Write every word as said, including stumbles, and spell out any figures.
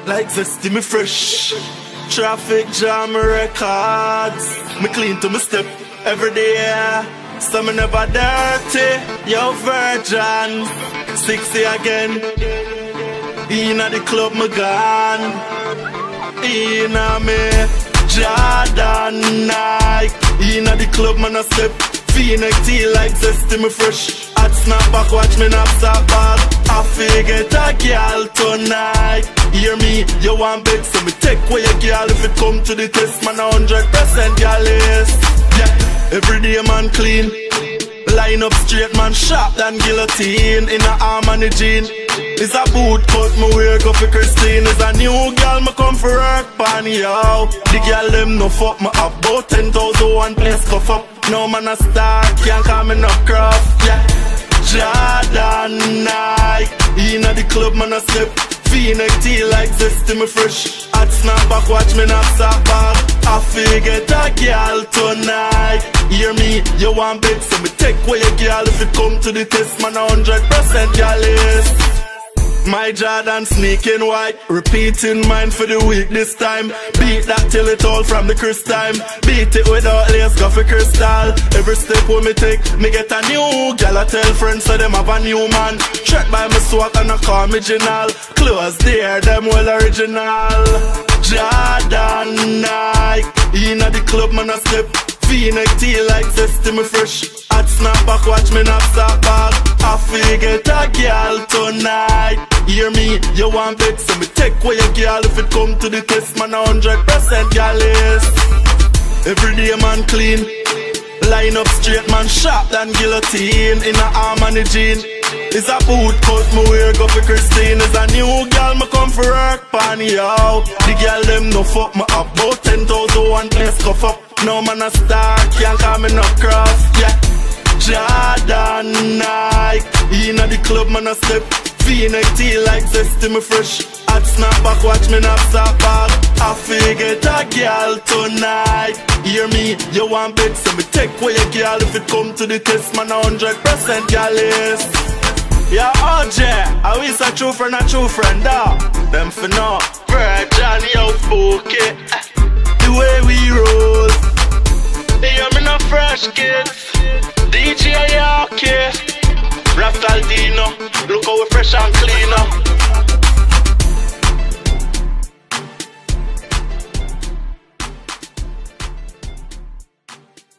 like zesty, me fresh. Traffic jam records, me clean to me step every day. So me never dirty, yo virgin. Sixty again, inna the club me gone. Inna me Jordan Nike, inna the club man a step. V-neck tea like zesty, me fresh. Hot snapback, watch me knapsack bag. I figure a girl tonight. Hear me, you want big, so me take away your girl. If it come to the test, man, a hundred percent girl is. Yeah, every day man clean. Line up straight, man, sharp than guillotine. In a arm and a jean. It's a boot cut, me wear go for Christine. It's a new girl, me come for work, pan yo. The girl them no fuck me up, about ten thousand one place cuff up. No man a star, can't call me no craft, yeah. Jordan Nike, inna the club man a step. V-neck tea like zesty, me fresh. Hot snapback, watch me knapsack bag. I figure a girl tonight. Hear me, you want big, so me take away your girl. If it come to the test, man, a hundred percent girl is. My Jordan sneaking white, repeating mine for the week this time. Beat that till it all from the Chris time. Beat it without lace, go for crystal. Every step when me take, me get a new gal. I tell friends so them have a new man. Track by me swag and I call me original. Clothes there, them well original. Jordan Nike, inna the club man a step. V-neck tea like zesty, me fresh. Hot snapback, watch me knapsack bag. I figure a girl tonight. Hear me, you want big, so me take away your girl. If it come to the test, man, a hundred percent girl is. Every day man clean. Line up straight, man, sharp than guillotine. In a arm and a jean. It's a boot cut, me wear go for Christine. It's a new girl, me come for work, pan yo. The girl them no fuck me up, about ten thousand one place cuff up. No man a star, can't call me no craft, yeah. Jordan Nike, inna the club man a step. V-neck tea like zesty, me fresh. Hot snapback, watch me knapsack bag. I figure a girl tonight. Hear me, you want big, so me take away your girl. If it come to the test, man, a hundred percent girl is. Yeah, O J, I wish a true friend, a true friend, dawg. Them for now, Virgin, yo, Fouquet. The way we roll. They hear me no fresh kids. D J Yorkie, Rastaldino, look how we fresh and clean up.